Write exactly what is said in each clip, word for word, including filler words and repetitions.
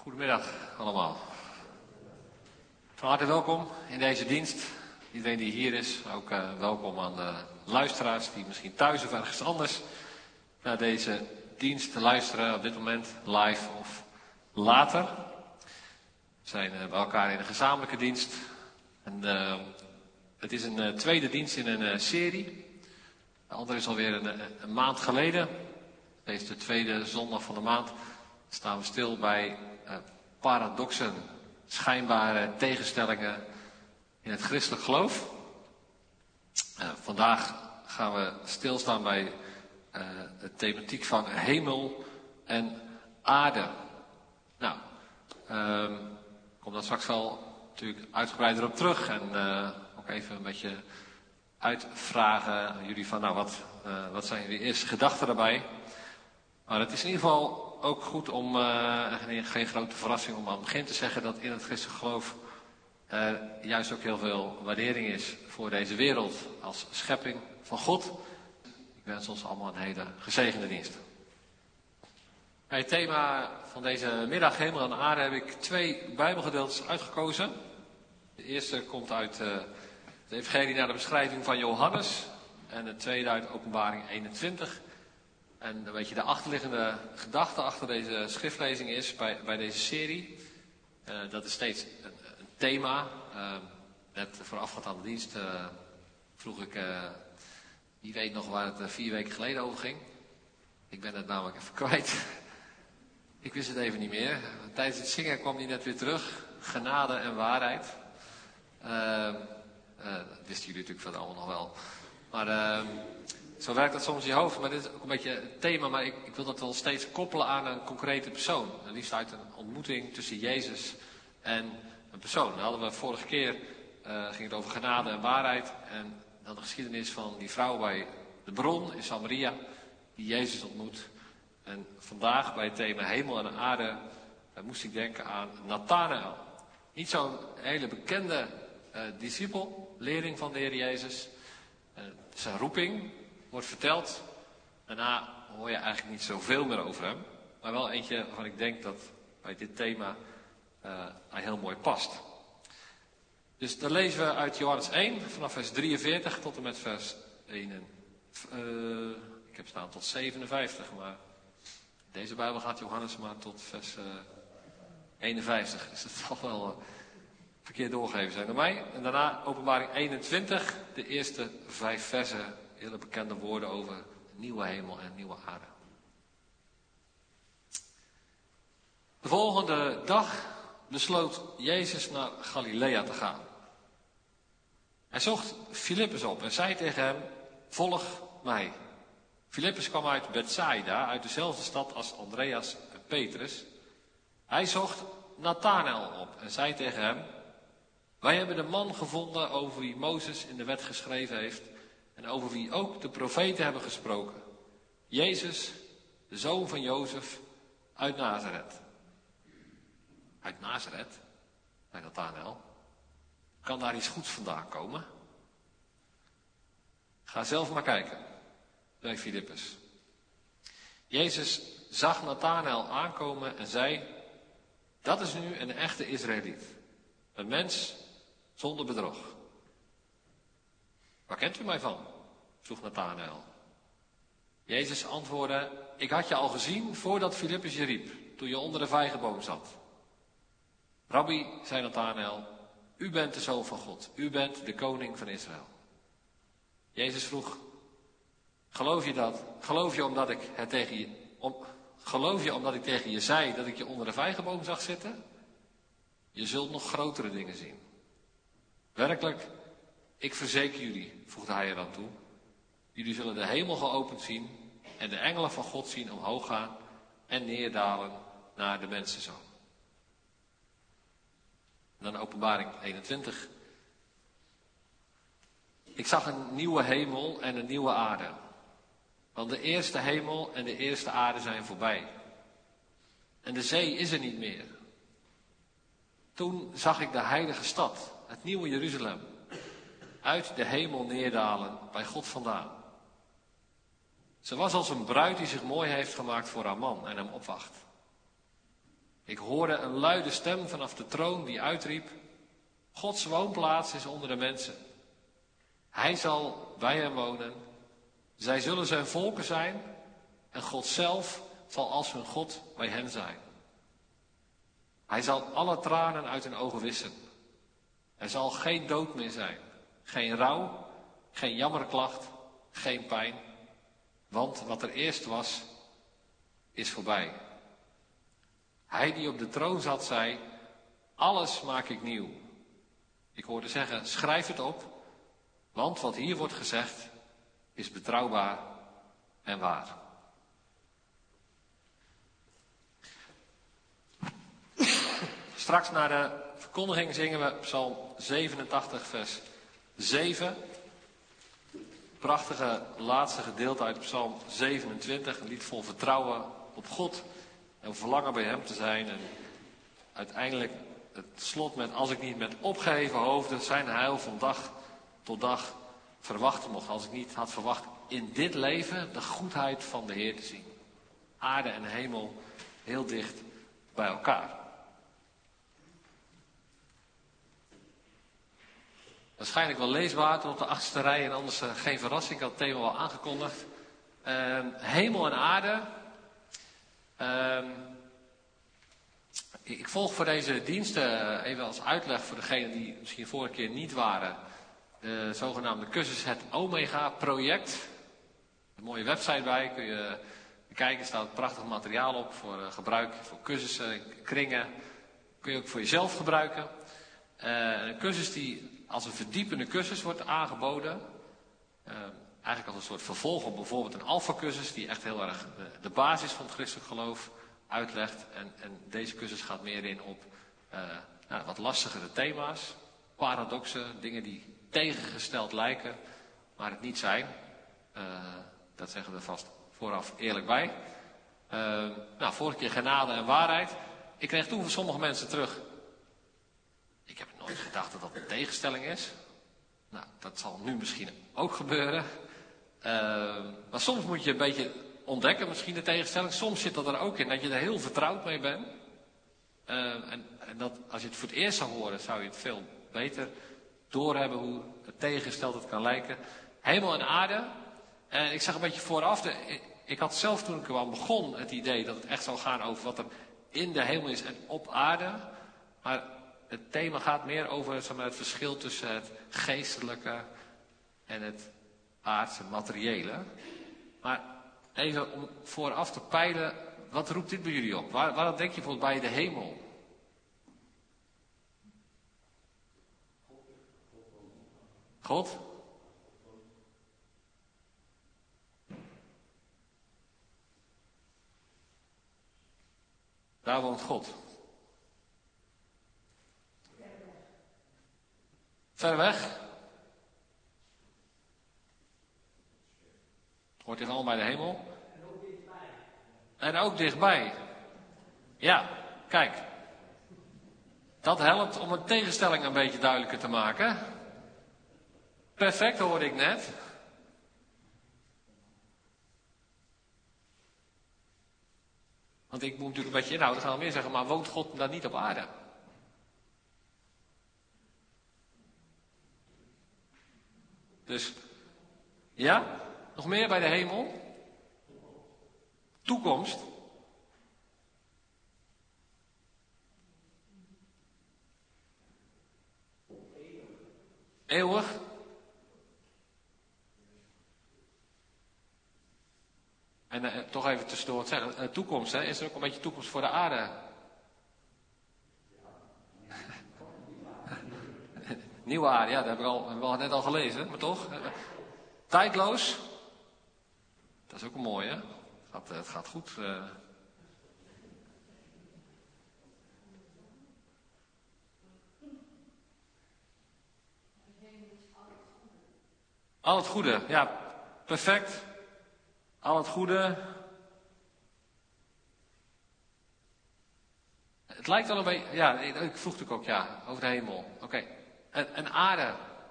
Goedemiddag allemaal. Van harte welkom in deze dienst. Iedereen die hier is, ook uh, welkom aan de luisteraars die misschien thuis of ergens anders naar deze dienst luisteren, op dit moment live of later. We zijn uh, bij elkaar in een gezamenlijke dienst. En, uh, het is een uh, tweede dienst in een uh, serie. De andere is alweer een, een maand geleden. Deze is de tweede zondag van de maand. Staan we stil bij uh, paradoxen, schijnbare tegenstellingen in het christelijk geloof. Uh, vandaag gaan we stilstaan bij uh, de thematiek van hemel en aarde. Nou, uh, ik kom daar straks wel natuurlijk uitgebreider op terug en uh, ook even een beetje uitvragen aan jullie van, nou, wat, uh, wat zijn jullie eerste gedachten daarbij? Maar het is in ieder geval ook goed om, uh, geen grote verrassing om aan het begin te zeggen dat in het christelijk geloof er juist ook heel veel waardering is voor deze wereld als schepping van God. Ik wens ons allemaal een hele gezegende dienst. Bij het thema van deze middag, hemel en aarde, heb ik twee bijbelgedeeltes uitgekozen. De eerste komt uit uh, de evangelie naar de beschrijving van Johannes en de tweede uit Openbaring eenentwintig. En dan weet je, de achterliggende gedachte achter deze schriftlezing is, bij, bij deze serie, uh, dat is steeds een, een thema. Uh, net voorafgaand aan de dienst uh, vroeg ik, uh, wie weet nog waar het uh, vier weken geleden over ging. Ik ben het namelijk even kwijt. Ik wist het even niet meer. Tijdens het zingen kwam die net weer terug. Genade en waarheid. Uh, uh, dat wisten jullie natuurlijk verder allemaal nog wel. Maar uh, zo werkt dat soms in je hoofd. Maar dit is ook een beetje het thema. Maar ik, ik wil dat wel steeds koppelen aan een concrete persoon. En liefst uit een ontmoeting tussen Jezus en een persoon. Dat hadden we vorige keer. Uh, ging het over genade en waarheid. En dan de geschiedenis van die vrouw bij de bron in Samaria. Die Jezus ontmoet. En vandaag bij het thema hemel en aarde uh, moest ik denken aan Nathanael. Niet zo'n hele bekende uh, discipel, leerling van de Heer Jezus. Uh, zijn roeping wordt verteld. Daarna hoor je eigenlijk niet zoveel meer over hem. Maar wel eentje waarvan ik denk dat bij dit thema uh, hij heel mooi past. Dus dan lezen we uit Johannes één, vanaf vers drieënveertig tot en met vers één. Uh, ik heb staan tot zevenenvijftig, maar in deze Bijbel gaat Johannes maar tot vers uh, eenenvijftig. Dus dat zal wel uh, verkeerd doorgegeven zijn door mij. En daarna Openbaring eenentwintig, de eerste vijf versen, hele bekende woorden over nieuwe hemel en nieuwe aarde. De volgende dag besloot Jezus naar Galilea te gaan. Hij zocht Filippus op en zei tegen hem, volg mij. Filippus kwam uit Bethsaida, uit dezelfde stad als Andreas en Petrus. Hij zocht Nathanael op en zei tegen hem, wij hebben de man gevonden over wie Mozes in de wet geschreven heeft en over wie ook de profeten hebben gesproken. Jezus, de zoon van Jozef, uit Nazareth. Uit Nazareth, zei Nathanael. Kan daar iets goeds vandaan komen? Ga zelf maar kijken, zei Filippus. Jezus zag Nathanael aankomen en zei, dat is nu een echte Israëliet. Een mens zonder bedrog. Waar kent u mij van? Vroeg Nathanael. Jezus antwoordde, ik had je al gezien voordat Filippus je riep, toen je onder de vijgenboom zat. Rabbi, zei Nathanael, u bent de Zoon van God, u bent de koning van Israël. Jezus vroeg, geloof je dat? Geloof je omdat ik het tegen je, om, geloof je omdat ik tegen je zei dat ik je onder de vijgenboom zag zitten? Je zult nog grotere dingen zien. Werkelijk, ik verzeker jullie, voegde hij er dan toe, jullie zullen de hemel geopend zien en de engelen van God zien omhoog gaan en neerdalen naar de mensenzoon. Dan Openbaring eenentwintig. Ik zag een nieuwe hemel en een nieuwe aarde. Want de eerste hemel en de eerste aarde zijn voorbij. En de zee is er niet meer. Toen zag ik de heilige stad, het nieuwe Jeruzalem, uit de hemel neerdalen bij God vandaan. Ze was als een bruid die zich mooi heeft gemaakt voor haar man en hem opwacht. Ik hoorde een luide stem vanaf de troon die uitriep: Gods woonplaats is onder de mensen. Hij zal bij hen wonen. Zij zullen zijn volken zijn en God zelf zal als hun God bij hen zijn. Hij zal alle tranen uit hun ogen wissen. Er zal geen dood meer zijn, geen rouw, geen jammerklacht, geen pijn. Want wat er eerst was, is voorbij. Hij die op de troon zat, zei: alles maak ik nieuw. Ik hoorde zeggen: schrijf het op, want wat hier wordt gezegd is betrouwbaar en waar. Straks na de verkondiging zingen we Psalm zevenentachtig, vers zeven. Prachtige laatste gedeelte uit Psalm zevenentwintig. Een lied vol vertrouwen op God en verlangen bij hem te zijn. En uiteindelijk het slot met: als ik niet met opgeheven hoofden zijn heil van dag tot dag verwachten mocht. Als ik niet had verwacht in dit leven de goedheid van de Heer te zien. Aarde en hemel heel dicht bij elkaar. Waarschijnlijk wel leesbaar tot op de achtste rij en anders uh, geen verrassing. Ik had het thema al aangekondigd. Uh, hemel en aarde. Uh, ik volg voor deze diensten, even als uitleg voor degenen die misschien vorige keer niet waren, de zogenaamde cursus Het Omega-project. Een mooie website bij, kun je bekijken, er staat prachtig materiaal op voor uh, gebruik, voor cursussen, kringen. Kun je ook voor jezelf gebruiken. Uh, een cursus die als een verdiepende cursus wordt aangeboden. Uh, eigenlijk als een soort vervolg op bijvoorbeeld een alpha-cursus die echt heel erg de, de basis van het christelijk geloof uitlegt. En, en deze cursus gaat meer in op uh, nou, wat lastigere thema's. Paradoxen, dingen die tegengesteld lijken, maar het niet zijn. Uh, dat zeggen we er vast vooraf eerlijk bij. Uh, nou, vorige keer genade en waarheid. Ik kreeg toen van sommige mensen terug: ik heb nooit gedacht dat dat een tegenstelling is. Nou, dat zal nu misschien ook gebeuren. Uh, maar soms moet je een beetje ontdekken, misschien de tegenstelling. Soms zit dat er ook in, dat je er heel vertrouwd mee bent. Uh, en, en dat als je het voor het eerst zou horen, zou je het veel beter doorhebben hoe het tegengesteld het kan lijken. Hemel en aarde. En ik zag een beetje vooraf, de, ik, ik had zelf toen ik kwam begon het idee dat het echt zou gaan over wat er in de hemel is en op aarde. Maar het thema gaat meer over zeg maar, het verschil tussen het geestelijke en het aardse materiële. Maar even om vooraf te peilen, wat roept dit bij jullie op? Waar, waarom denk je bijvoorbeeld bij de hemel? God? Daar woont God. Ver weg. Hoort dit allemaal bij de hemel? En ook dichtbij. En ook dichtbij. Ja, kijk. Dat helpt om een tegenstelling een beetje duidelijker te maken. Perfect, hoorde ik net. Want ik moet natuurlijk een beetje inhouden, gaan we meer zeggen, maar woont God dan niet op aarde? Dus, ja, nog meer bij de hemel? Toekomst. Eeuwig. En uh, toch even tussendoor wat zeggen. Uh, toekomst, hè? Is er ook een beetje toekomst voor de aarde? Nieuwe aarde, ja, dat heb ik al, hebben we al net al gelezen, maar toch? Uh, tijdloos. Dat is ook een mooie, hè? Het gaat, uh, het gaat goed. Uh. Al het goede, ja, perfect. Al het goede. Het lijkt wel een beetje, ja, ik vroeg natuurlijk ook, ja, over de hemel. Oké, okay. en, en aarde.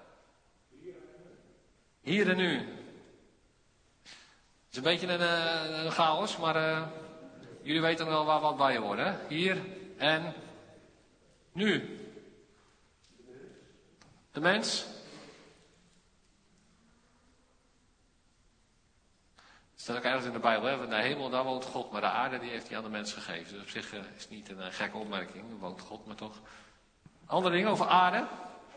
Hier en nu. Het is een beetje een, een chaos, maar uh, jullie weten wel waar wat bij hoort, hè? Hier En nu? De mens? Dat staat ook ergens in de Bijbel, hè? De hemel, daar woont God, maar de aarde die heeft hij aan de mens gegeven. Dus op zich uh, is het niet een uh, gekke opmerking, er woont God, maar toch. Andere dingen over aarde?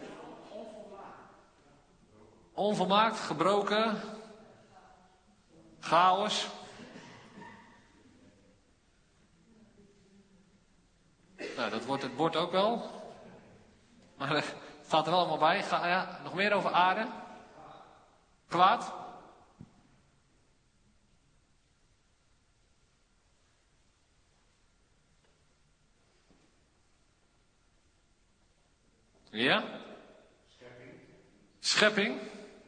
Onvolmaakt, gebroken, chaos. Nou, dat wordt het bord ook wel. Maar het staat er wel allemaal bij. Ga, ja, nog meer over aarde? Kwaad? Ja? Schepping. Schepping?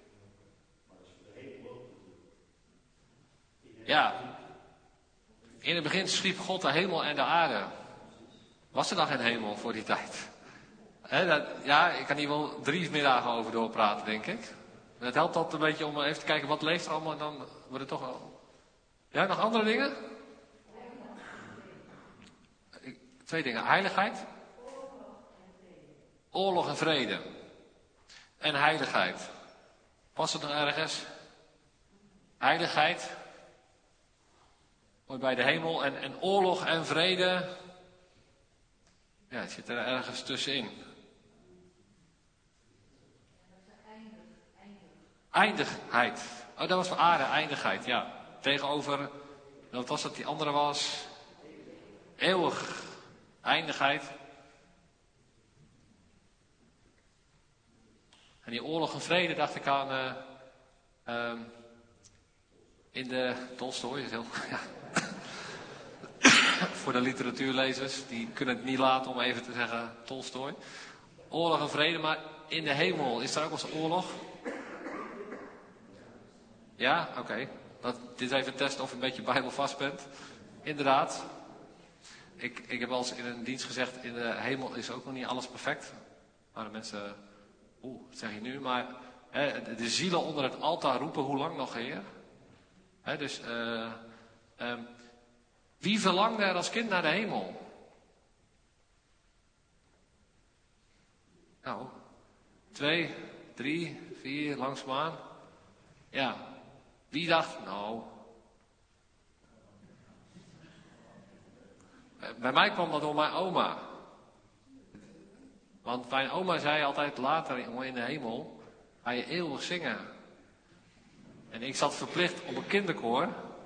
Ja. In het begin schiep God de hemel en de aarde. Was er dan geen hemel voor die tijd? He, dat, ja, ik kan hier wel drie middagen over doorpraten, denk ik. Het helpt altijd een beetje om even te kijken wat leeft er allemaal en dan wordt het toch wel... Ja, nog andere dingen? Twee dingen. Heiligheid. Oorlog en vrede. En heiligheid. Past het nog ergens? Heiligheid. Hoort bij de hemel. En, en oorlog en vrede. Ja, het zit er ergens tussenin. Eindigheid. Oh, dat was voor aarde, eindigheid, ja. Tegenover, wat was dat die andere was? Eeuwig. Eindigheid. En die oorlog en vrede dacht ik aan uh, uh, in de Tolstoy. Is heel, ja. Voor de literatuurlezers, die kunnen het niet laten om even te zeggen Tolstoy. Oorlog en vrede, maar in de hemel, is daar ook wel eens oorlog? Ja, oké. Okay. Dit is even testen of je een beetje bijbelvast bent. Inderdaad. Ik, ik heb wel eens in een dienst gezegd, in de hemel is ook nog niet alles perfect. Maar de mensen, oeh, wat zeg je nu? Maar hè, de zielen onder het altaar roepen, hoe lang nog, Heer? Hè, dus, uh, um, wie verlangde er als kind naar de hemel? Nou, twee, drie, vier, langzaamaan. Ja, wie dacht, nou... Bij mij kwam dat door mijn oma. Want mijn oma zei altijd later in de hemel, ga je eeuwig zingen. En ik zat verplicht op een kinderkoor.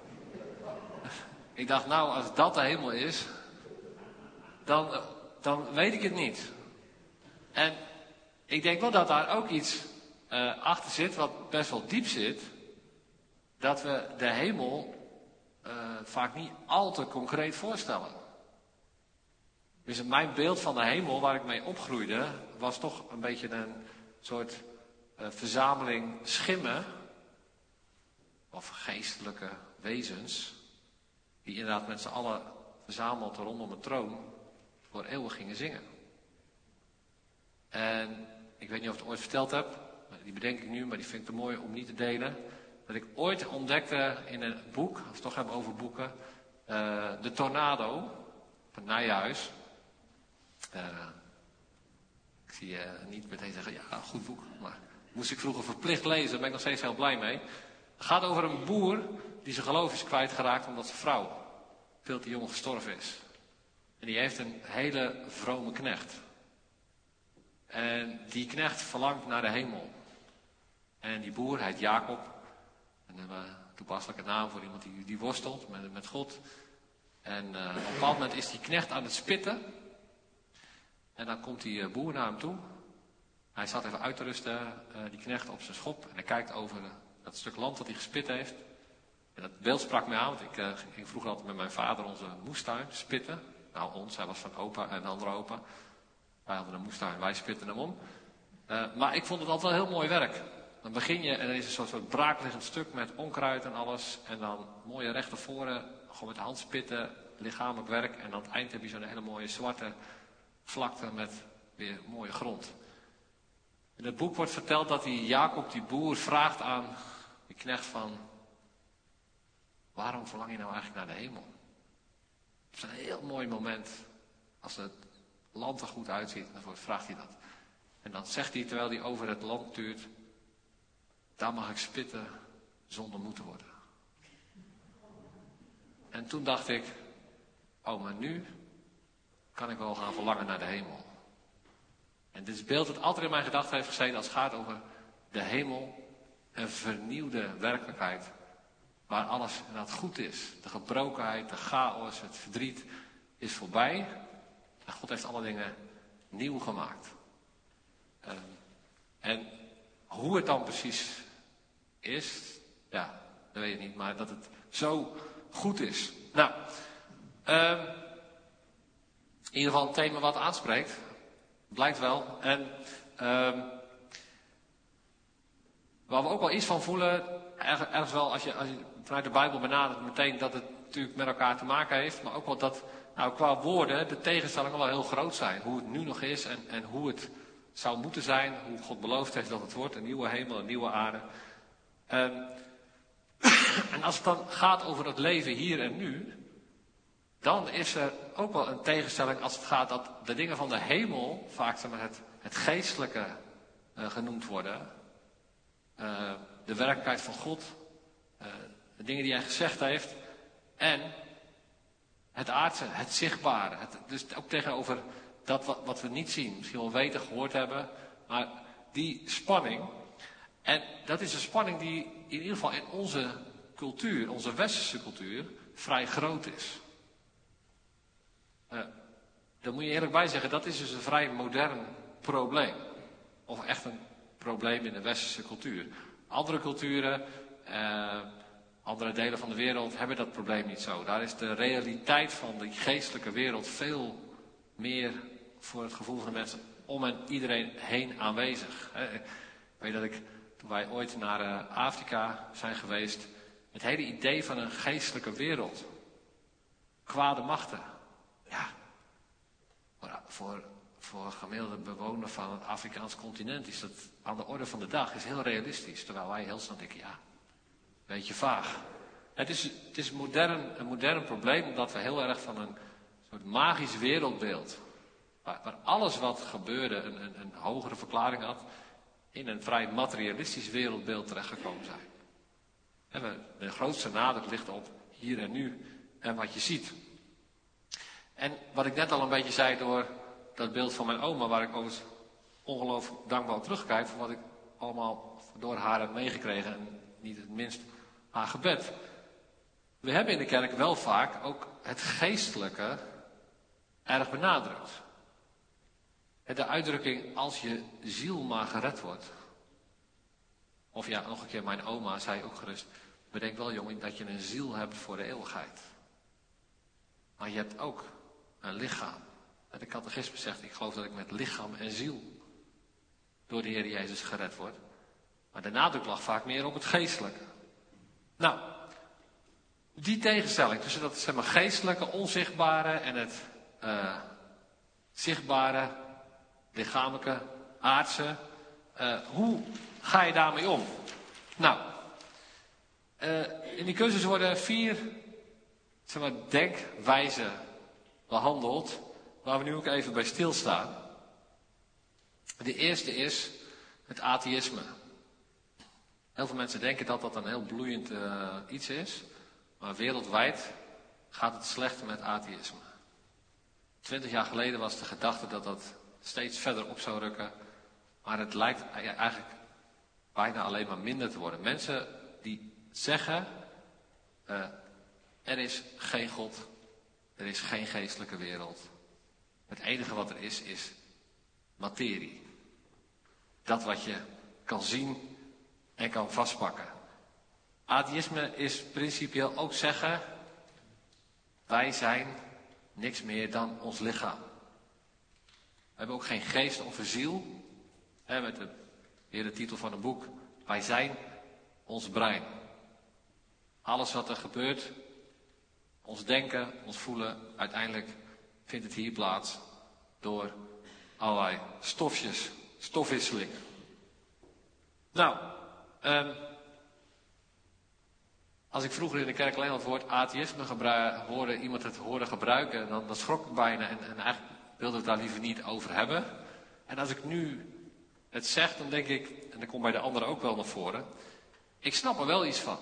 Ik dacht, nou, als dat de hemel is, dan, dan weet ik het niet. En ik denk wel dat daar ook iets uh, achter zit, wat best wel diep zit. Dat we de hemel uh, vaak niet al te concreet voorstellen. Dus mijn beeld van de hemel, waar ik mee opgroeide, was toch een beetje een soort uh, verzameling schimmen. Of geestelijke wezens. Die inderdaad met z'n allen verzameld rondom een troon voor eeuwig gingen zingen. En ik weet niet of ik het ooit verteld heb. Die bedenk ik nu, maar die vind ik te mooi om niet te delen. Dat ik ooit ontdekte in een boek, als we het toch hebben over boeken. Uh, de Tornado van Nijhuis. Uh, ik zie je uh, niet meteen zeggen, ja, goed boek. Maar moest ik vroeger verplicht lezen, daar ben ik nog steeds heel blij mee. Het gaat over een boer die zijn geloof is kwijtgeraakt omdat zijn vrouw veel te jong gestorven is. En die heeft een hele vrome knecht. En die knecht verlangt naar de hemel. En die boer heet Jacob. En een uh, toepasselijke naam voor iemand die, die worstelt met, met God. En uh, op een bepaald moment is die knecht aan het spitten. En dan komt die uh, boer naar hem toe. Hij staat even uit te rusten, uh, die knecht op zijn schop. En hij kijkt over uh, dat stuk land dat hij gespit heeft. En dat beeld sprak mij aan, want ik uh, ging vroeger altijd met mijn vader onze moestuin spitten. Nou, ons, hij was van opa en een andere opa. Wij hadden een moestuin, wij spitten hem om. Uh, maar ik vond het altijd wel heel mooi werk. Dan begin je en er is een soort, soort braakliggend stuk met onkruid en alles. En dan mooie rechte voren, gewoon met de hand spitten, lichamelijk werk. En aan het eind heb je zo'n hele mooie zwarte vlakte met weer mooie grond. In het boek wordt verteld dat die Jacob, die boer, vraagt aan die knecht van... Waarom verlang je nou eigenlijk naar de hemel? Het is een heel mooi moment Als het land er goed uitziet, dan vraagt hij dat. En dan zegt hij, terwijl hij over het land tuurt, daar mag ik spitten zonder moe te worden. En toen dacht ik, oh, maar nu kan ik wel gaan verlangen naar de hemel. En dit is het beeld dat altijd in mijn gedachten heeft gezeten als het gaat over de hemel. Een vernieuwde werkelijkheid. Waar alles inderdaad goed is. De gebrokenheid, de chaos, het verdriet is voorbij. En God heeft alle dingen nieuw gemaakt. Um, en hoe het dan precies is, ja, dat weet ik niet. Maar dat het zo goed is. Nou, um, in ieder geval een thema wat aanspreekt. Blijkt wel. En um, waar we ook wel iets van voelen, erg, ergens wel als je, als je vanuit de Bijbel benadert meteen dat het natuurlijk met elkaar te maken heeft. Maar ook wel dat nou, qua woorden de tegenstellingen wel heel groot zijn. Hoe het nu nog is en, en hoe het zou moeten zijn. Hoe God beloofd heeft dat het wordt. Een nieuwe hemel, een nieuwe aarde. Um, en als het dan gaat over het leven hier en nu, dan is er ook wel een tegenstelling als het gaat dat de dingen van de hemel vaak zeg maar, het, het geestelijke uh, genoemd worden. Uh, de werkelijkheid van God. Uh, de dingen die hij gezegd heeft. En het aardse, het zichtbare. Het, dus ook tegenover dat wat, wat we niet zien. Misschien wel weten, gehoord hebben. Maar die spanning. En dat is een spanning die in ieder geval in onze cultuur, onze westerse cultuur, vrij groot is. Uh, daar moet je eerlijk bij zeggen, dat is dus een vrij modern probleem. Of echt een probleem in de westerse cultuur. Andere culturen, uh, andere delen van de wereld hebben dat probleem niet zo. Daar is de realiteit van die geestelijke wereld veel meer voor het gevoel van de mensen om en iedereen heen aanwezig. Uh, ik weet dat ik, toen wij ooit naar uh, Afrika zijn geweest, het hele idee van een geestelijke wereld. Kwade machten. Ja, voor, voor, voor gemiddelde bewoner van het Afrikaans continent is dat aan de orde van de dag, is heel realistisch. Terwijl wij heel snel denken, ja, een beetje vaag. Het is, het is modern, een modern probleem, omdat we heel erg van een soort magisch wereldbeeld, waar, waar alles wat gebeurde een, een, een hogere verklaring had, in een vrij materialistisch wereldbeeld terechtgekomen zijn. En we, de grootste nadruk ligt op hier en nu en wat je ziet. En wat ik net al een beetje zei door dat beeld van mijn oma, waar ik overigens ongelooflijk dankbaar op terugkijk voor wat ik allemaal door haar heb meegekregen en niet het minst haar gebed. We hebben in de kerk wel vaak ook het geestelijke erg benadrukt. De uitdrukking als je ziel maar gered wordt. Of ja, nog een keer, mijn oma zei ook gerust, bedenk wel jongen dat je een ziel hebt voor de eeuwigheid. Maar je hebt ook een lichaam. En de catechisme zegt, ik geloof dat ik met lichaam en ziel door de Heer Jezus gered word. Maar de nadruk lag vaak meer op het geestelijke. Nou, die tegenstelling tussen dat zeg maar, geestelijke, onzichtbare en het uh, zichtbare, lichamelijke, aardse. Uh, hoe ga je daarmee om? Nou, uh, in die cursus worden vier zeg maar, denkwijzen behandeld, waar we nu ook even bij stilstaan. De eerste is het atheïsme. Heel veel mensen denken dat dat een heel bloeiend uh, iets is, maar wereldwijd gaat het slecht met atheïsme. Twintig jaar geleden was de gedachte dat dat steeds verder op zou rukken, maar het lijkt eigenlijk bijna alleen maar minder te worden. Mensen die zeggen, uh, er is geen God, er is geen geestelijke wereld. Het enige wat er is, is materie. Dat wat je kan zien en kan vastpakken. Atheïsme is principieel ook zeggen, wij zijn niks meer dan ons lichaam. We hebben ook geen geest of een ziel. Hè, met de, weer de titel van een boek. Wij zijn ons brein. Alles wat er gebeurt, ons denken, ons voelen, uiteindelijk vindt het hier plaats door allerlei stofjes, stofwisselingen. Nou, um, als ik vroeger in de kerk alleen al het woord atheïsme gebruik, hoorde iemand het hoorde gebruiken, dan, dan schrok ik bijna. En, en eigenlijk wilden we het daar liever niet over hebben. En als ik nu het zeg, dan denk ik, en dat komt bij de anderen ook wel naar voren, ik snap er wel iets van.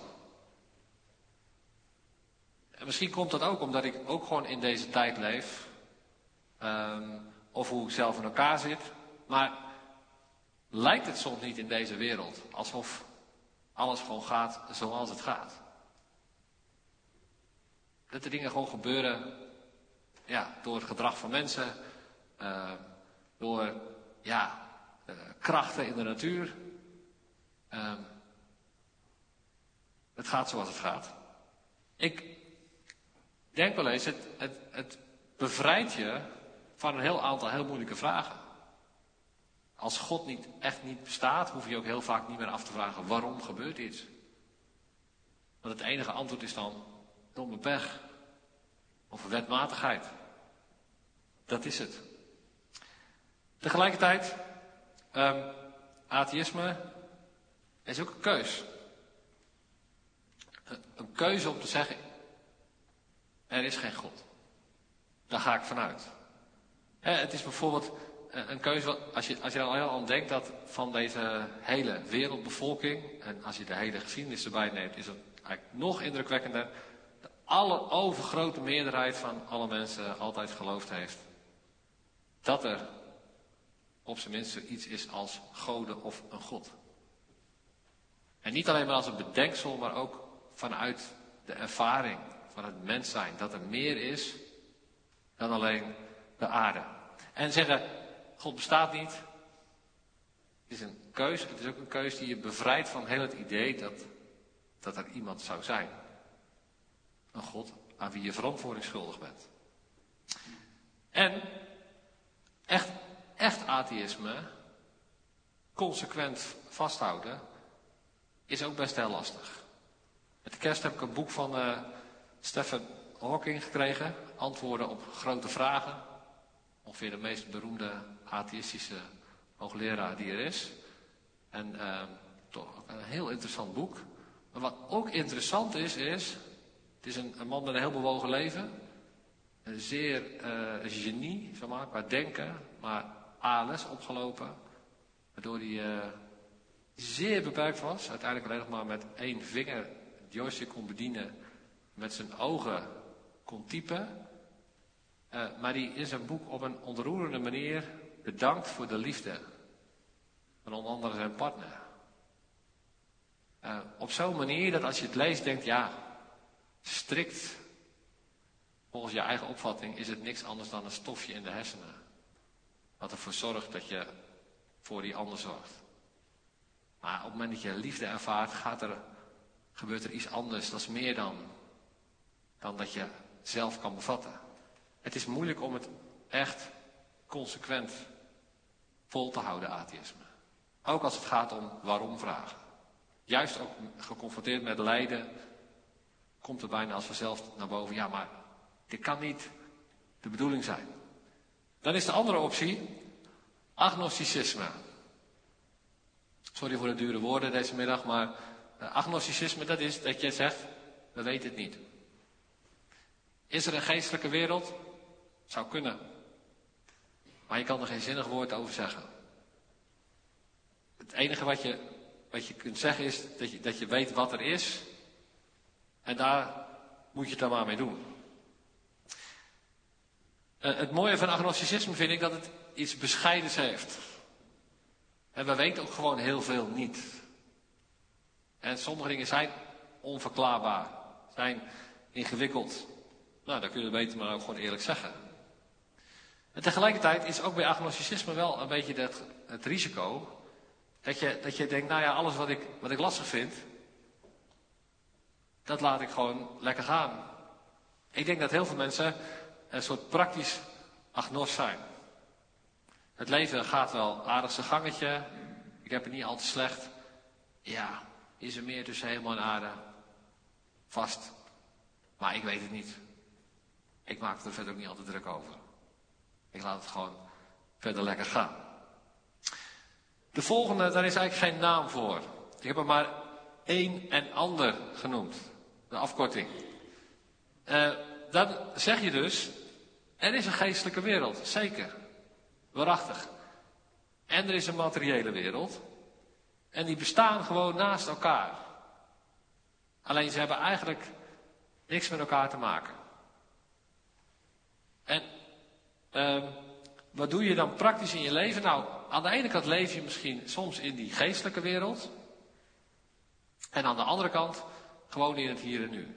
En misschien komt dat ook omdat ik ook gewoon in deze tijd leef. Um, of hoe ik zelf in elkaar zit. Maar lijkt het soms niet in deze wereld alsof alles gewoon gaat zoals het gaat? Dat er dingen gewoon gebeuren, ja, door het gedrag van mensen, uh, door ja, uh, krachten in de natuur. Uh, het gaat zoals het gaat. Ik denk wel eens, het, het, het bevrijdt je van een heel aantal heel moeilijke vragen. Als God niet, echt niet bestaat, hoef je ook heel vaak niet meer af te vragen waarom gebeurt iets. Want het enige antwoord is dan domme pech of wetmatigheid. Dat is het. Tegelijkertijd, um, atheïsme is ook een keus. Een, een keuze om te zeggen, er is geen God. Daar ga ik vanuit. He, het is bijvoorbeeld een keuze, als je, als je al heel aan denkt dat van deze hele wereldbevolking, en als je de hele geschiedenis erbij neemt, is het eigenlijk nog indrukwekkender. De alle overgrote meerderheid van alle mensen altijd geloofd heeft dat er op zijn minst iets is als goden of een God. En niet alleen maar als een bedenksel, maar ook vanuit de ervaring van het mens zijn. Dat er meer is dan alleen de aarde. En zeggen, God bestaat niet. Het is een keus. Het is ook een keus die je bevrijdt van heel het idee dat, dat er iemand zou zijn. Een God aan wie je verantwoording schuldig bent. En echt, echt atheïsme, consequent vasthouden, is ook best heel lastig. Met de kerst heb ik een boek van uh, Stephen Hawking gekregen. Antwoorden op grote vragen. Ongeveer de meest beroemde atheïstische hoogleraar die er is. En uh, toch ook een heel interessant boek. Maar wat ook interessant is, is... Het is een, een man met een heel bewogen leven. Een zeer uh, genie, zeg maar, qua denken. Maar A L S opgelopen. Waardoor hij uh, zeer beperkt was. Uiteindelijk alleen nog maar met één vinger het joystick kon bedienen. Met zijn ogen kon typen. Uh, maar die in zijn boek op een ontroerende manier bedankt voor de liefde van onder andere zijn partner. Uh, op zo'n manier dat als je het leest denkt, ja, strikt volgens je eigen opvatting is het niks anders dan een stofje in de hersenen. Wat ervoor zorgt dat je voor die ander zorgt. Maar op het moment dat je liefde ervaart, gaat er, gebeurt er iets anders. Dat is meer dan, dan dat je zelf kan bevatten. Het is moeilijk om het echt consequent vol te houden, atheïsme. Ook als het gaat om waarom vragen. Juist ook geconfronteerd met lijden, komt er bijna als vanzelf naar boven. Ja, maar dit kan niet de bedoeling zijn. Dan is de andere optie agnosticisme. Sorry voor de dure woorden deze middag, maar agnosticisme, dat is dat je zegt, we weten het niet. Is er een geestelijke wereld? Zou kunnen. Maar je kan er geen zinnig woord over zeggen. Het enige wat je, wat je kunt zeggen is dat je, dat je weet wat er is. En daar moet je het dan maar mee doen. Uh, het mooie van agnosticisme vind ik dat het iets bescheidens heeft. En we weten ook gewoon heel veel niet. En sommige dingen zijn onverklaarbaar. Zijn ingewikkeld. Nou, dat kun je beter maar ook gewoon eerlijk zeggen. En tegelijkertijd is ook bij agnosticisme wel een beetje dat, het risico. Dat je, dat je denkt, nou ja, alles wat ik, wat ik lastig vind, dat laat ik gewoon lekker gaan. Ik denk dat heel veel mensen een soort praktisch agnost zijn. Het leven gaat wel aardig zijn gangetje. Ik heb het niet al te slecht. Ja, is er meer tussen hemel en aarde? Vast. Maar ik weet het niet. Ik maak er verder ook niet altijd druk over. Ik laat het gewoon verder lekker gaan. De volgende, daar is eigenlijk geen naam voor. Ik heb er maar één en ander genoemd. De afkorting. Uh, dan zeg je dus, Er is een geestelijke wereld, zeker. Waarachtig. En er is een materiële wereld. En die bestaan gewoon naast elkaar. Alleen ze hebben eigenlijk niks met elkaar te maken. En uh, wat doe je dan praktisch in je leven? Nou, aan de ene kant leef je misschien soms in die geestelijke wereld. En aan de andere kant gewoon in het hier en nu.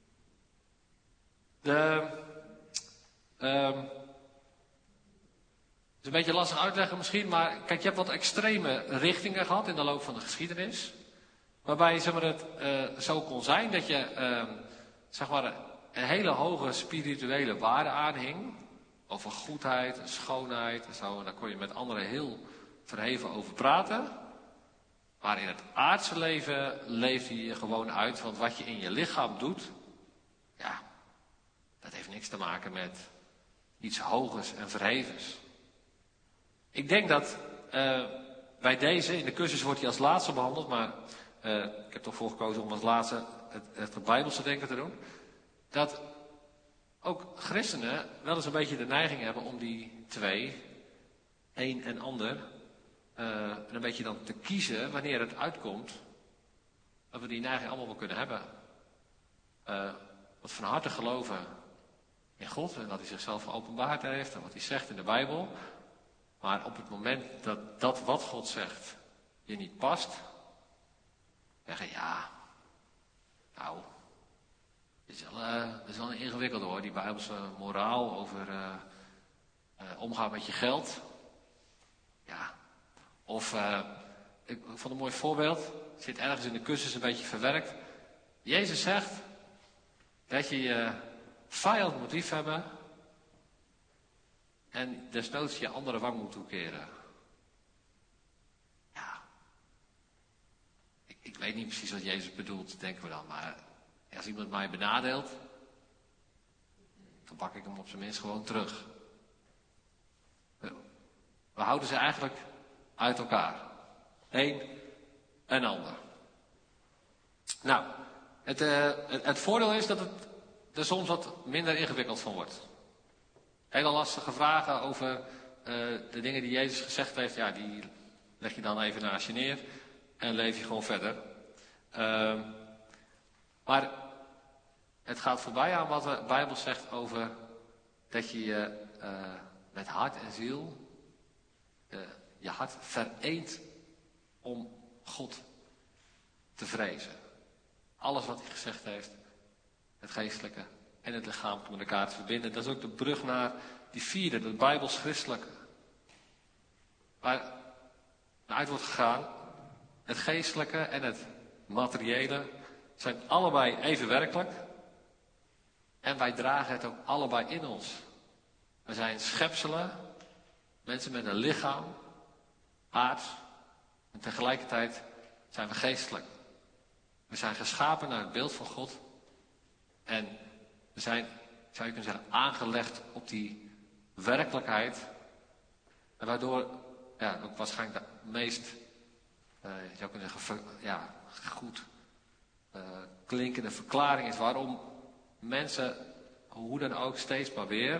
De, uh, het is een beetje lastig uitleggen misschien, maar kijk, je hebt wat extreme richtingen gehad in de loop van de geschiedenis. Waarbij zeg maar, het uh, zo kon zijn dat je uh, zeg maar, een hele hoge spirituele waarde aanhing. Over goedheid en schoonheid en zo. En daar kon je met anderen heel verheven over praten. Maar in het aardse leven leefde je gewoon uit. Want wat je in je lichaam doet, ja, dat heeft niks te maken met iets hogers en verhevens. Ik denk dat uh, bij deze, in de cursus wordt hij als laatste behandeld, maar uh, ik heb toch voor gekozen om als laatste het, het Bijbelse denken te doen. Dat ook christenen wel eens een beetje de neiging hebben om die twee, een en ander, uh, een beetje dan te kiezen wanneer het uitkomt. Dat we die neiging allemaal wel kunnen hebben. Uh, wat van harte geloven in God en dat hij zichzelf geopenbaard heeft en wat hij zegt in de Bijbel. Maar op het moment dat dat wat God zegt je niet past, zeggen ja, nou, dat is wel, uh, dat is wel een ingewikkelde hoor, die Bijbelse moraal over uh, uh, omgaan met je geld. Ja, of, uh, ik, ik vond een mooi voorbeeld, zit ergens in de cursus een beetje verwerkt. Jezus zegt dat je je vijand moet liefhebben en desnoods je andere wang moet toekeren. Ja, ik, ik weet niet precies wat Jezus bedoelt, denken we dan, maar als iemand mij benadeelt, dan pak ik hem op zijn minst gewoon terug. We houden ze eigenlijk uit elkaar. Eén en ander. Nou, het, uh, het, het voordeel is dat het er soms wat minder ingewikkeld van wordt. Hele lastige vragen over uh, de dingen die Jezus gezegd heeft, ja, die leg je dan even naast je neer en leef je gewoon verder. Uh, maar het gaat voorbij aan wat de Bijbel zegt over dat je je uh, met hart en ziel uh, je hart vereent om God te vrezen. Alles wat hij gezegd heeft, het geestelijke en het lichamelijke met elkaar te verbinden. Dat is ook de brug naar die vierde, dat bijbels-christelijke. Waar naar uit wordt gegaan, het geestelijke en het materiële zijn allebei even werkelijk. En wij dragen het ook allebei in ons. We zijn schepselen, mensen met een lichaam, aards, en tegelijkertijd zijn we geestelijk. We zijn geschapen naar het beeld van God. En we zijn, zou je kunnen zeggen, aangelegd op die werkelijkheid. En waardoor, ja, ook waarschijnlijk de meest, uh, je zou kunnen zeggen, ver, ja, goed uh, klinkende verklaring is waarom mensen, hoe dan ook, steeds maar weer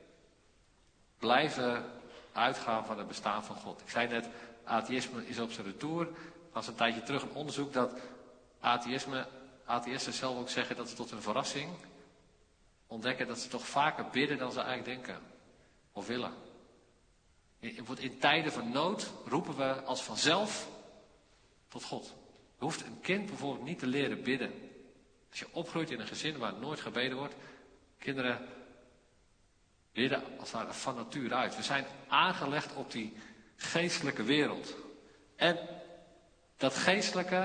blijven uitgaan van het bestaan van God. Ik zei net, atheïsme is op zijn retour. Er was een tijdje terug een onderzoek dat atheïsme, atheïsten zelf ook zeggen dat ze tot hun verrassing ontdekken dat ze toch vaker bidden dan ze eigenlijk denken of willen. In, in tijden van nood roepen we als vanzelf tot God. Je hoeft een kind bijvoorbeeld niet te leren bidden. Als je opgroeit in een gezin waar nooit gebeden wordt, kinderen bidden als het ware van nature uit. We zijn aangelegd op die geestelijke wereld. En dat geestelijke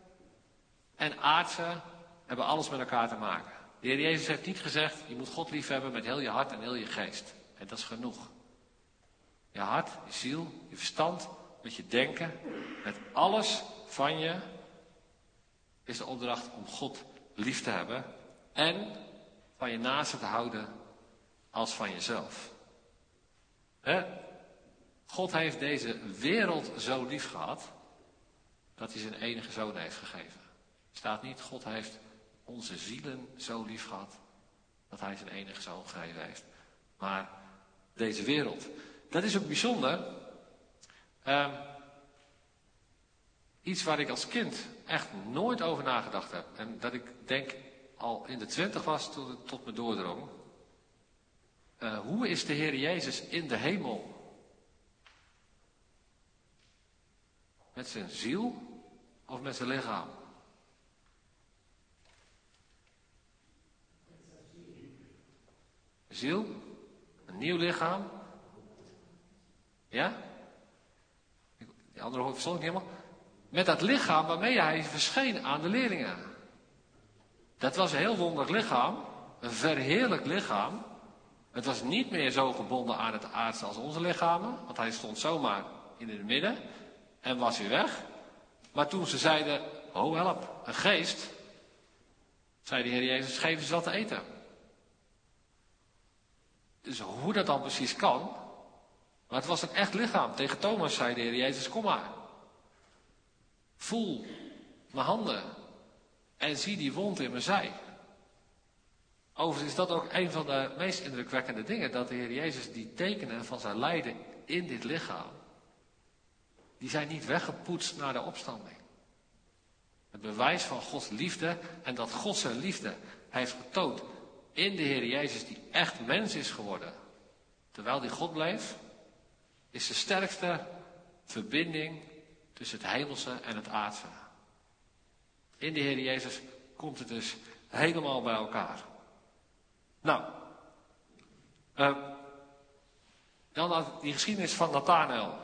en aardse hebben alles met elkaar te maken. De Heer Jezus heeft niet gezegd, je moet God liefhebben met heel je hart en heel je geest. En dat is genoeg. Je hart, je ziel, je verstand, met je denken, met alles van je is de opdracht om God lief te hebben en van je naaste te houden als van jezelf. He? God heeft deze wereld zo lief gehad dat hij zijn enige zoon heeft gegeven. Er staat niet, God heeft onze zielen zo lief gehad dat hij zijn enige zoon gegeven heeft. maar deze wereld. Dat is ook bijzonder. Uh, iets waar ik als kind echt nooit over nagedacht heb. En dat ik denk al in de twintig was toen het tot me doordrong. Uh, hoe is de Heer Jezus in de hemel? Met zijn ziel of met zijn lichaam? Ziel, een nieuw lichaam. Ja? Die andere hoor verstond ik niet helemaal. Met dat lichaam waarmee hij verscheen aan de leerlingen. Dat was een heel wonderlijk lichaam. Een verheerlijk lichaam. Het was niet meer zo gebonden aan het aardse als onze lichamen. Want hij stond zomaar in het midden. En was weer weg. Maar toen ze zeiden, oh help, een geest. Zei de Heer Jezus, geef eens wat te eten. Dus hoe dat dan precies kan. Maar het was een echt lichaam. Tegen Thomas zei de Heer Jezus, kom maar. Voel mijn handen. En zie die wond in mijn zij. Overigens is dat ook een van de meest indrukwekkende dingen. Dat de Heer Jezus die tekenen van zijn lijden in dit lichaam. Die zijn niet weggepoetst naar de opstanding. Het bewijs van Gods liefde. En dat God zijn liefde heeft getoond in de Heer Jezus die echt mens is geworden. Terwijl die God bleef. Is de sterkste verbinding tussen het hemelse en het aardse. In de Heer Jezus komt het dus helemaal bij elkaar. Nou, uh, dan die geschiedenis van Nathanael.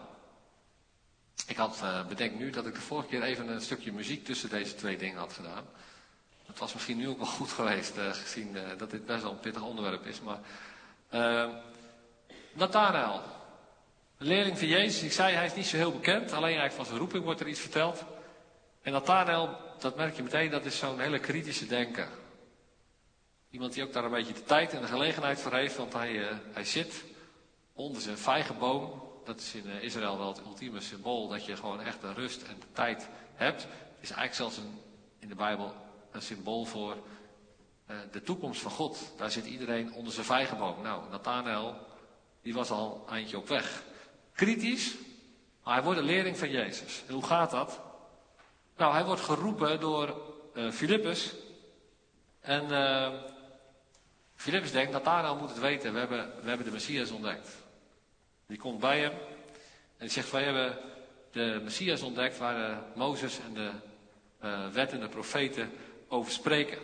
Ik had uh, bedenk nu dat ik de vorige keer even een stukje muziek tussen deze twee dingen had gedaan. Dat was misschien nu ook wel goed geweest, uh, gezien uh, dat dit best wel een pittig onderwerp is. Maar uh, Nathanael, een leerling van Jezus. Ik zei, hij is niet zo heel bekend. Alleen eigenlijk van zijn roeping wordt er iets verteld. En Nathanael, dat merk je meteen, dat is zo'n hele kritische denker. Iemand die ook daar een beetje de tijd en de gelegenheid voor heeft. Want hij, uh, hij zit onder zijn vijgenboom. Dat is in uh, Israël wel het ultieme symbool. Dat je gewoon echt de rust en de tijd hebt. Het is eigenlijk zelfs een, in de Bijbel een symbool voor uh, de toekomst van God. Daar zit iedereen onder zijn vijgenboom. Nou, Nathanael, die was al een eindje op weg. Kritisch, maar hij wordt een leerling van Jezus. En hoe gaat dat? Nou, hij wordt geroepen door uh, Filippus. En uh, Filippus denkt, Nathanael moet het weten, we hebben, we hebben de Messias ontdekt. Die komt bij hem en die zegt, wij hebben de Messias ontdekt waar uh, Mozes en de uh, wet en de profeten over spreken.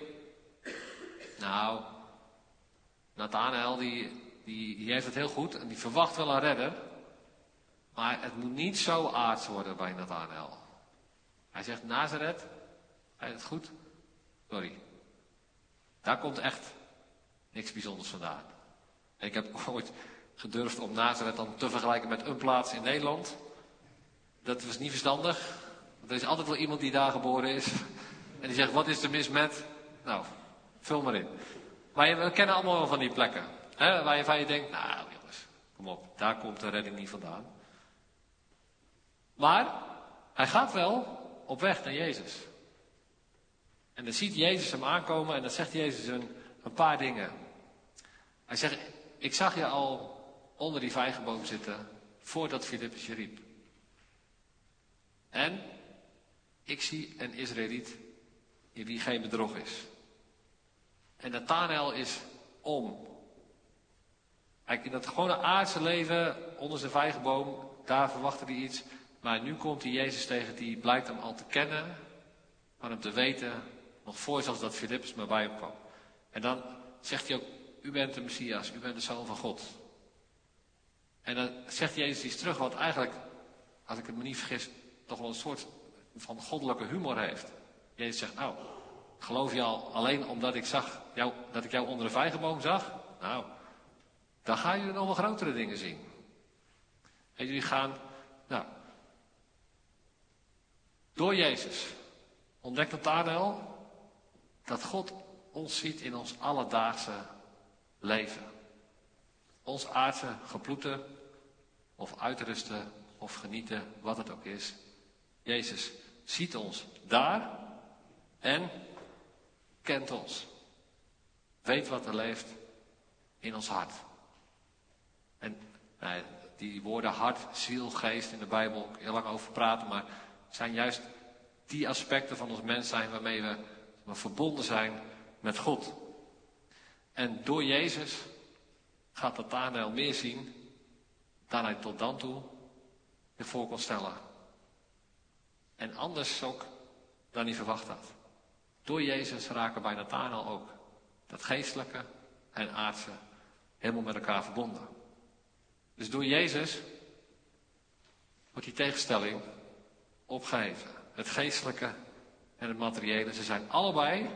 Nou, Nathanael die, die, die heeft het heel goed en die verwacht wel een redder. Maar het moet niet zo aards worden bij Nathanael. Hij zegt, Nazareth, hij het goed? Sorry. Daar komt echt niks bijzonders vandaan. En ik heb ooit gedurfd om Nazareth dan te vergelijken met een plaats in Nederland. Dat was niet verstandig. Want er is altijd wel iemand die daar geboren is. En die zegt, wat is er mis met? Nou, vul maar in. Maar we kennen allemaal wel van die plekken. Hè, waar je van je denkt, nou jongens, kom op, daar komt de redding niet vandaan. Maar hij gaat wel op weg naar Jezus. En dan ziet Jezus hem aankomen en dan zegt Jezus een, een paar dingen. Hij zegt, ik zag je al onder die vijgenboom zitten voordat Filippus je riep. En ik zie een Israëliet in wie geen bedrog is. En Nathanael is om. Hij in dat gewone aardse leven onder zijn vijgenboom, daar verwachtte hij iets. Maar nu komt hij Jezus tegen, die blijkt hem al te kennen, van hem te weten, nog voor zelfs dat Filippus maar bij hem kwam. En dan zegt hij ook, u bent de Messias, u bent de Zoon van God. En dan zegt Jezus iets terug, wat eigenlijk, als ik het me niet vergis, toch wel een soort van goddelijke humor heeft. Jezus zegt, nou, geloof je al alleen omdat ik zag jou, dat ik jou onder de vijgenboom zag? Nou, dan gaan jullie nog wel grotere dingen zien. En jullie gaan, nou, door Jezus ontdekt Nathanael dat God ons ziet in ons alledaagse leven. Ons aardse geploeten of uitrusten of genieten, wat het ook is. Jezus ziet ons daar en kent ons. Weet wat er leeft in ons hart. Nou, die woorden hart, ziel, geest in de Bijbel ook heel lang over praten, maar het zijn juist die aspecten van ons mens zijn waarmee we, we verbonden zijn met God. En door Jezus gaat Nathanael meer zien dan hij tot dan toe zich voor kon stellen. En anders ook dan hij verwacht had. Door Jezus raken bij Nathanael ook dat geestelijke en aardse helemaal met elkaar verbonden. Dus door Jezus wordt die tegenstelling opgeheven. Het geestelijke en het materiële, ze zijn allebei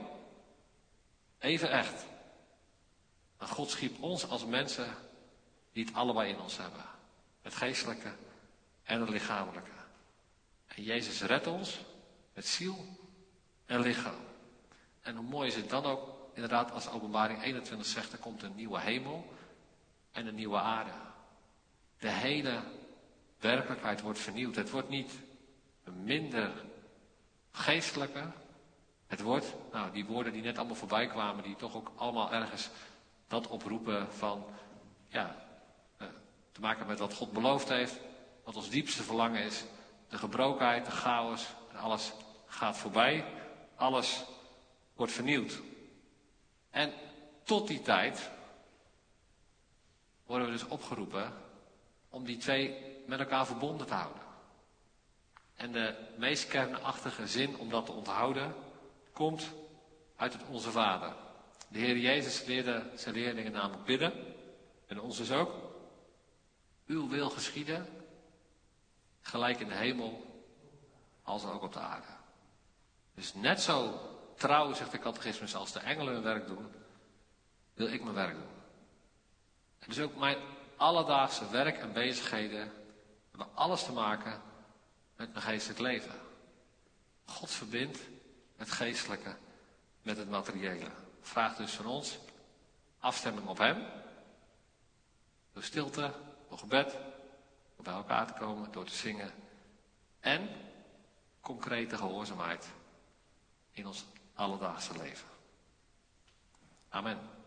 even echt. En God schiep ons als mensen die het allebei in ons hebben. Het geestelijke en het lichamelijke. En Jezus redt ons met ziel en lichaam. En hoe mooi is het dan ook, inderdaad, als Openbaring eenentwintig zegt, er komt een nieuwe hemel en een nieuwe aarde. De hele werkelijkheid wordt vernieuwd. Het wordt niet minder geestelijke. Het wordt, nou, die woorden die net allemaal voorbij kwamen, die toch ook allemaal ergens dat oproepen van, ja, te maken met wat God beloofd heeft, wat ons diepste verlangen is. De gebrokenheid, de chaos, alles gaat voorbij. Alles wordt vernieuwd. En tot die tijd worden we dus opgeroepen om die twee met elkaar verbonden te houden. En de meest kernachtige zin om dat te onthouden komt uit het Onze Vader. De Heer Jezus leerde zijn leerlingen namelijk bidden, en ons dus ook. Uw wil geschieden, gelijk in de hemel als ook op de aarde. Dus net zo trouw, zegt de catechismus, als de engelen hun werk doen, wil ik mijn werk doen. En dus ook mijn alledaagse werk en bezigheden hebben alles te maken met mijn geestelijk leven. God verbindt het geestelijke met het materiële. Vraagt dus van ons afstemming op hem. Door stilte, door gebed, door bij elkaar te komen, door te zingen. En concrete gehoorzaamheid in ons alledaagse leven. Amen.